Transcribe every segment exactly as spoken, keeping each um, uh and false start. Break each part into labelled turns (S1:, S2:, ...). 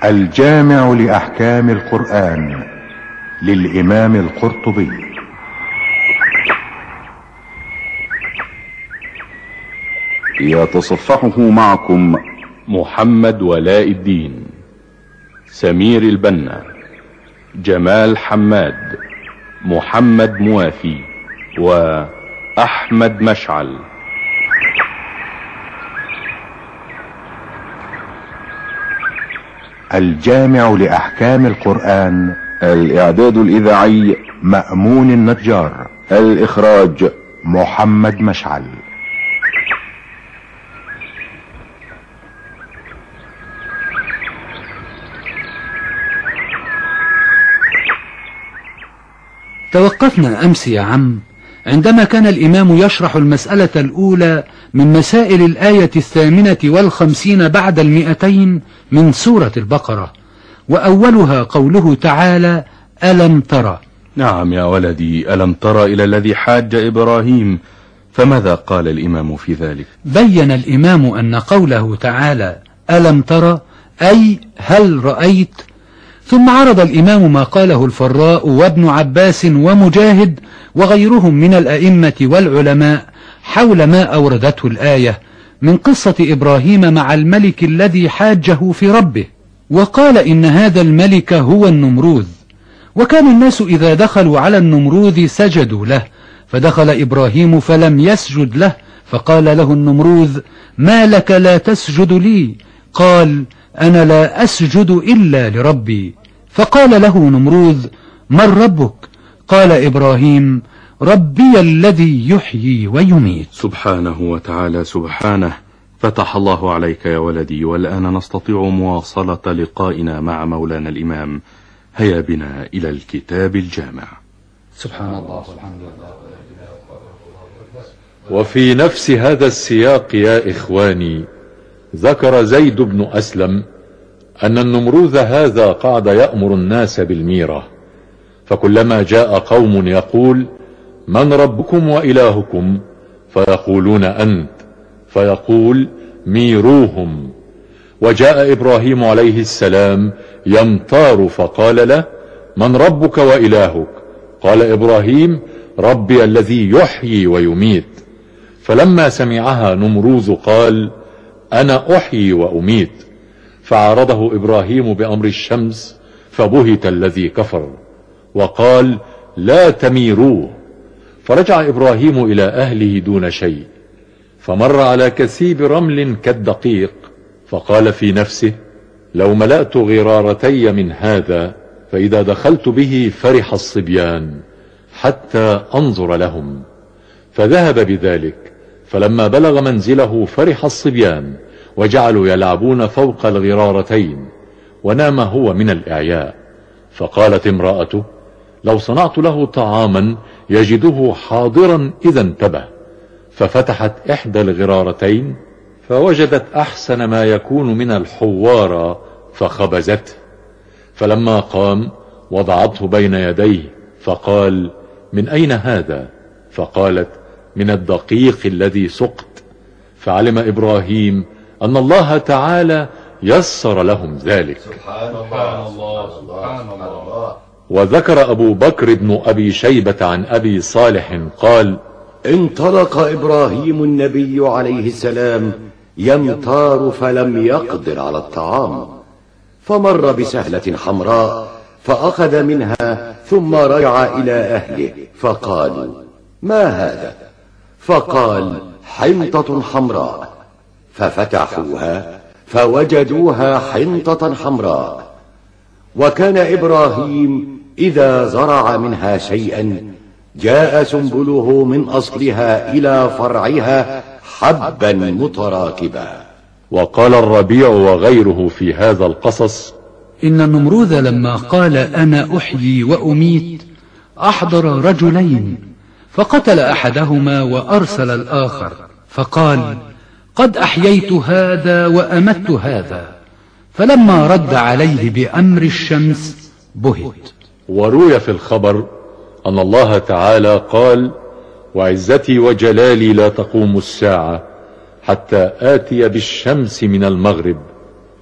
S1: الجامع لأحكام القرآن للإمام القرطبي.
S2: يتصفحه معكم
S3: محمد ولاء الدين، سمير البنا، جمال حماد، محمد موافي، وأحمد مشعل.
S1: الجامع لأحكام القرآن.
S2: الإعداد الإذاعي
S1: مأمون النجار.
S2: الإخراج
S1: محمد مشعل.
S4: توقفنا أمس يا عم عندما كان الإمام يشرح المسألة الأولى من مسائل الآية الثامنة والخمسين بعد المئتين من سورة البقرة، وأولها قوله تعالى: ألم ترى.
S3: نعم يا ولدي، ألم ترى إلى الذي حاج إبراهيم، فماذا قال الإمام في ذلك؟
S4: بين الإمام أن قوله تعالى ألم ترى أي هل رأيت، ثم عرض الإمام ما قاله الفراء وابن عباس ومجاهد وغيرهم من الأئمة والعلماء حول ما أوردته الآية من قصة إبراهيم مع الملك الذي حاجه في ربه، وقال إن هذا الملك هو النمروذ، وكان الناس إذا دخلوا على النمروذ سجدوا له، فدخل إبراهيم فلم يسجد له، فقال له النمروذ: ما لك لا تسجد لي؟ قال: أنا لا أسجد إلا لربي. فقال له نمروذ: من ربك؟ قال إبراهيم: ربي الذي يحيي ويميت.
S3: سبحانه وتعالى سبحانه. فتح الله عليك يا ولدي، والآن نستطيع مواصلة لقائنا مع مولانا الإمام. هيا بنا إلى الكتاب الجامع.
S4: سبحان الله سبحان الله.
S5: وفي نفس هذا السياق يا إخواني، ذكر زيد بن أسلم أن النمروذ هذا قعد يأمر الناس بالميرة، فكلما جاء قوم يقول: من ربكم وإلهكم؟ فيقولون أنت، فيقول: ميروهم. وجاء إبراهيم عليه السلام يمطار فقال له: من ربك وإلهك؟ قال إبراهيم: ربي الذي يحيي ويميت. فلما سمعها نمروذ قال: أنا أحيي وأميت. فعارضه إبراهيم بأمر الشمس، فبهت الذي كفر وقال: لا تميروه. فرجع إبراهيم إلى أهله دون شيء، فمر على كثيب رمل كالدقيق، فقال في نفسه: لو ملأت غرارتي من هذا، فإذا دخلت به فرح الصبيان حتى أنظر لهم. فذهب بذلك، فلما بلغ منزله فرح الصبيان وجعلوا يلعبون فوق الغرارتين، ونام هو من الإعياء. فقالت امرأته: لو صنعت له طعاما يجده حاضرا إذا انتبه. ففتحت إحدى الغرارتين فوجدت أحسن ما يكون من الحوار فخبزته. فلما قام وضعته بين يديه، فقال: من أين هذا؟ فقالت: من الدقيق الذي سقت. فعلم إبراهيم أن الله تعالى يسر لهم ذلك.
S6: سبحان الله سبحان الله.
S5: وذكر أبو بكر بن أبي شيبة عن أبي صالح قال:
S6: انطلق إبراهيم النبي عليه السلام يمتار فلم يقدر على الطعام، فمر بسهلة حمراء فأخذ منها، ثم رجع إلى أهله فقالوا: ما هذا؟ فقال: حنطة حمراء. ففتحوها فوجدوها حنطة حمراء. وكان إبراهيم إذا زرع منها شيئا جاء سنبله من أصلها إلى فرعها حبا متراكبا.
S5: وقال الربيع وغيره في هذا القصص:
S4: إن النمروذ لما قال أنا أحيي وأميت أحضر رجلين، فقتل أحدهما وأرسل الآخر، فقال: قد أحييت هذا وأمت هذا. فلما رد عليه بأمر الشمس بهت.
S5: وروي في الخبر أن الله تعالى قال: وعزتي وجلالي لا تقوم الساعة حتى آتي بالشمس من المغرب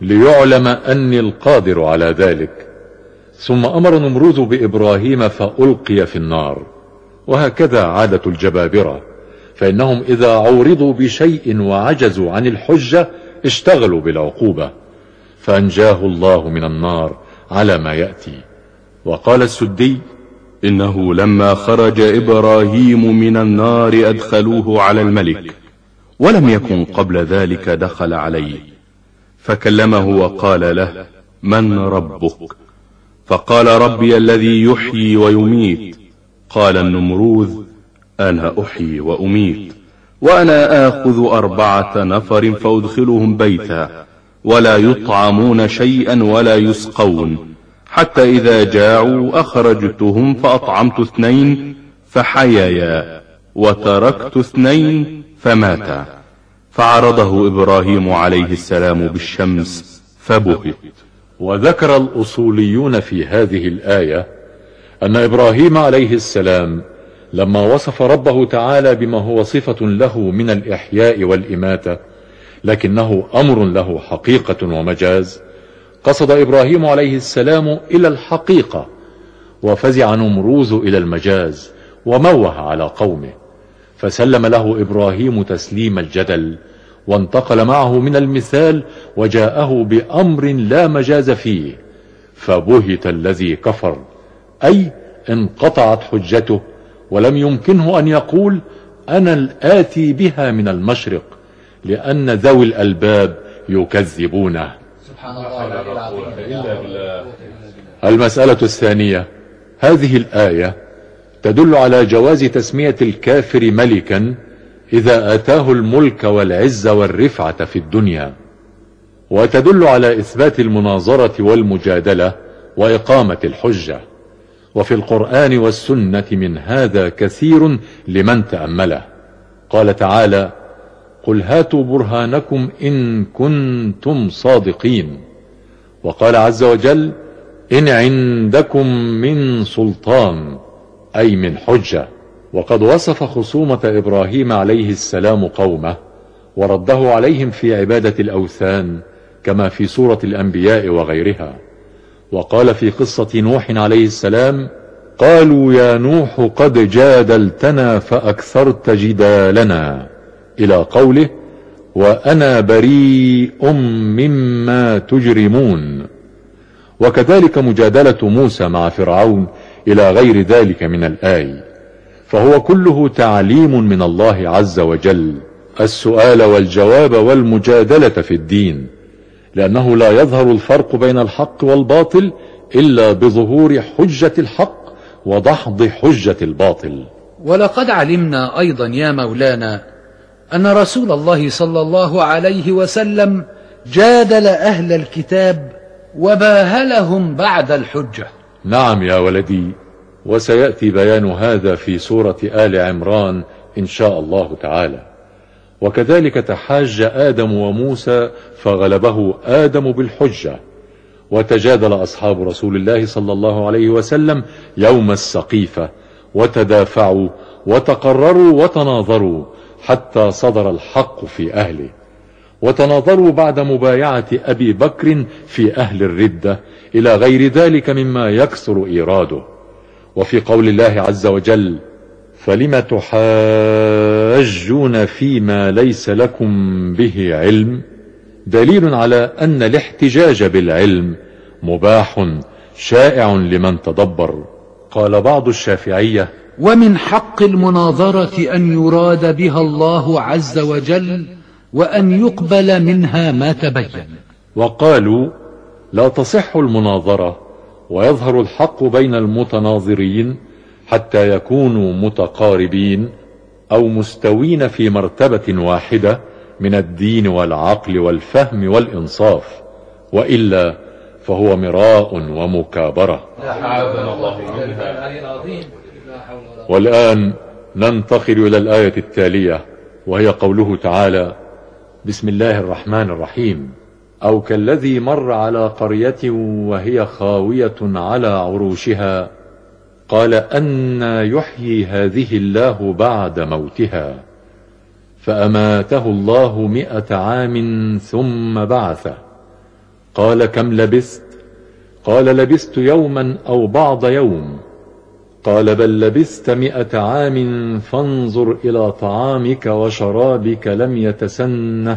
S5: ليعلم أني القادر على ذلك. ثم أمر نمرود بإبراهيم فألقي في النار. وهكذا عادة الجبابرة، فإنهم إذا عورضوا بشيء وعجزوا عن الحجة اشتغلوا بالعقوبة، فأنجاه الله من النار على ما يأتي. وقال السدي:
S3: إنه لما خرج إبراهيم من النار أدخلوه على الملك، ولم يكن قبل ذلك دخل عليه، فكلمه وقال له: من ربك؟ فقال: ربي الذي يحيي ويميت. قال النمروذ: أنا أحيي وأميت، وأنا آخذ أربعة نفر فأدخلهم بيتا، ولا يطعمون شيئا ولا يسقون، حتى إذا جاعوا أخرجتهم فأطعمت اثنين فحيايا، وتركت اثنين فماتا. فعرضه إبراهيم عليه السلام بالشمس فبهت.
S5: وذكر الأصوليون في هذه الآية أن إبراهيم عليه السلام لما وصف ربه تعالى بما هو صفة له من الإحياء والإماتة، لكنه أمر له حقيقة ومجاز، قصد إبراهيم عليه السلام إلى الحقيقة، وفزع نمروذ إلى المجاز وموه على قومه، فسلم له إبراهيم تسليم الجدل، وانتقل معه من المثال وجاءه بأمر لا مجاز فيه، فبهت الذي كفر، أي انقطعت حجته، ولم يمكنه أن يقول أنا الآتي بها من المشرق، لأن ذوي الألباب يكذبونه. سبحان الله. المسألة الثانية، هذه الآية تدل على جواز تسمية الكافر ملكا إذا آتاه الملك والعز والرفعة في الدنيا، وتدل على إثبات المناظرة والمجادلة وإقامة الحجة. وفي القرآن والسنة من هذا كثير لمن تأمله. قال تعالى: قل هاتوا برهانكم إن كنتم صادقين. وقال عز وجل: إن عندكم من سلطان، أي من حجة. وقد وصف خصومة إبراهيم عليه السلام قومه ورده عليهم في عبادة الأوثان كما في سورة الأنبياء وغيرها. وقال في قصة نوح عليه السلام: قالوا يا نوح قد جادلتنا فأكثرت جدالنا، إلى قوله: وأنا بريء مما تجرمون. وكذلك مجادلة موسى مع فرعون إلى غير ذلك من الآي، فهو كله تعليم من الله عز وجل، السؤال والجواب والمجادلة في الدين، لأنه لا يظهر الفرق بين الحق والباطل إلا بظهور حجة الحق ودحض حجة الباطل.
S4: ولقد علمنا أيضا يا مولانا أن رسول الله صلى الله عليه وسلم جادل أهل الكتاب وباهلهم بعد الحجة.
S5: نعم يا ولدي، وسيأتي بيان هذا في سورة آل عمران إن شاء الله تعالى. وكذلك تحاج آدم وموسى فغلبه آدم بالحجة. وتجادل أصحاب رسول الله صلى الله عليه وسلم يوم السقيفة، وتدافعوا وتقرروا وتناظروا حتى صدر الحق في أهله. وتناظروا بعد مبايعة أبي بكر في أهل الردة إلى غير ذلك مما يكثر إيراده. وفي قول الله عز وجل: فلم تحاجون فيما ليس لكم به علم، دليل على أن الاحتجاج بالعلم مباح شائع لمن تدبر. قال بعض الشافعية:
S4: ومن حق المناظرة أن يراد بها الله عز وجل وأن يقبل منها ما تبين.
S5: وقالوا: لا تصح المناظرة ويظهر الحق بين المتناظرين حتى يكونوا متقاربين أو مستوين في مرتبة واحدة من الدين والعقل والفهم والإنصاف، وإلا فهو مراء ومكابرة. والآن ننتقل إلى الآية التالية، وهي قوله تعالى: بسم الله الرحمن الرحيم. أو كالذي مر على قرية وهي خاوية على عروشها قال أنى يحيي هذه الله بعد موتها فأماته الله مئة عام ثم بعثه قال كم لبثت؟ قال لبثت يوما أو بعض يوم. قال بل لبثت مئة عام فانظر إلى طعامك وشرابك لم يتسنه،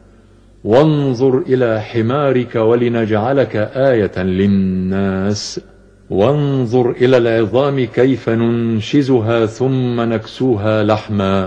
S5: وانظر إلى حمارك ولنجعلك آية للناس، وانظر إلى العظام كيف ننشزها ثم نكسوها لحما.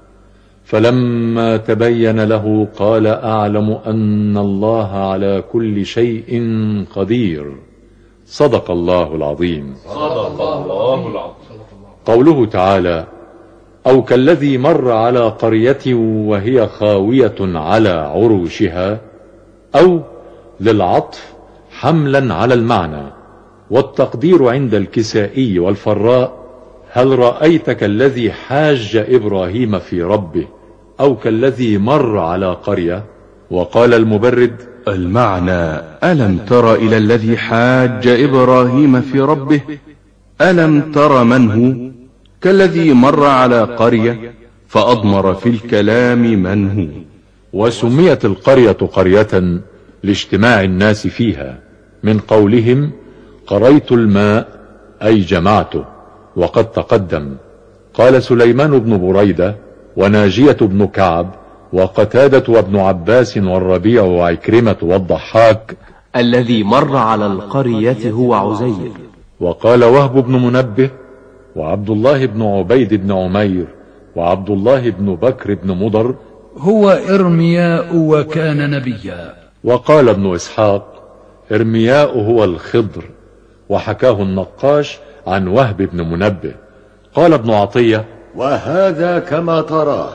S5: فلما تبين له قال أعلم أن الله على كل شيء قدير. صدق الله العظيم.
S3: صدق الله العظيم.
S5: قوله تعالى أو كالذي مر على قرية وهي خاوية على عروشها، أو للعطف حملا على المعنى، والتقدير عند الكسائي والفراء هل رأيت كالذي حاج إبراهيم في ربه أو كالذي مر على قرية. وقال المبرد
S3: المعنى ألم تر إلى الذي حاج إبراهيم في ربه، ألم تر من هو كالذي مر على قرية، فأضمر في الكلام من هو.
S5: وسميت القرية قرية لاجتماع الناس فيها، من قولهم قريت الماء أي جمعته، وقد تقدم. قال سليمان بن بريدة وناجية بن كعب وقتادة وابن عباس والربيع وعكرمة والضحاك
S7: الذي مر على القرية هو عزير.
S5: وقال وهب بن منبه وعبد الله بن عبيد بن عمير وعبد الله بن بكر بن مضر
S4: هو إرمياء وكان نبيا.
S5: وقال ابن إسحاق إرمياء هو الخضر، وحكاه النقاش عن وهب بن منبه. قال ابن عطية
S6: وهذا كما تراه،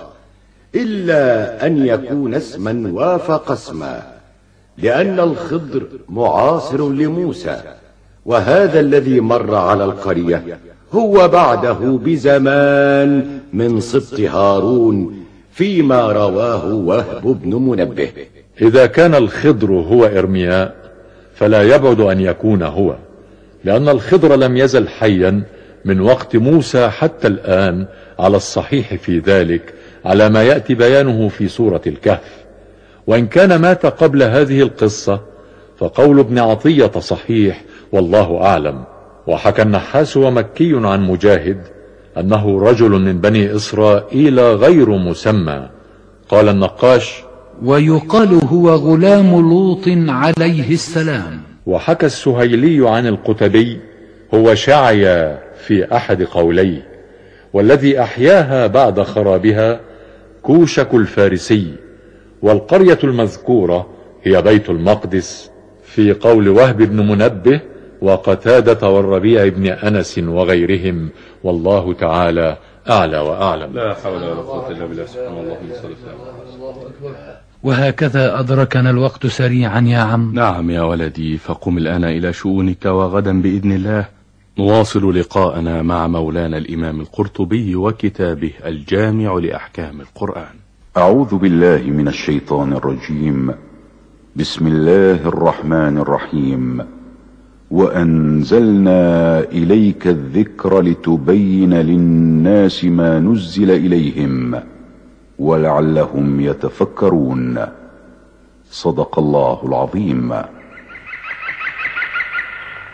S6: إلا أن يكون اسما وافق اسما، لأن الخضر معاصر لموسى، وهذا الذي مر على القرية هو بعده بزمان من سبط هارون، فيما رواه وهب بن منبه.
S5: إذا كان الخضر هو إرمياء فلا يبعد أن يكون هو، لأن الخضر لم يزل حيا من وقت موسى حتى الآن على الصحيح في ذلك، على ما يأتي بيانه في سورة الكهف. وإن كان مات قبل هذه القصة فقول ابن عطية صحيح والله أعلم. وحكى النحاس ومكي عن مجاهد أنه رجل من بني إسرائيل غير مسمى. قال النقاش
S4: ويقال هو غلام لوط عليه السلام.
S5: وحكى السهيلي عن القتبي هو شعيا في أحد قوليه، والذي أحياها بعد خرابها كوشك الفارسي. والقرية المذكورة هي بيت المقدس في قول وهب بن منبه وقتادة والربيع بن أنس وغيرهم، والله تعالى أعلى وأعلم.
S3: لا حول ولا قوة إلا بالله. سبحان الله وبحمده.
S4: وهكذا أدركنا الوقت سريعا يا عم.
S3: نعم يا ولدي، فقم الآن إلى شؤونك، وغدا بإذن الله نواصل لقاءنا مع مولانا الإمام القرطبي وكتابه الجامع لأحكام القرآن.
S2: أعوذ بالله من الشيطان الرجيم. بسم الله الرحمن الرحيم. وأنزلنا إليك الذكر لتبين للناس ما نزل إليهم ولعلهم يتفكرون. صدق الله العظيم.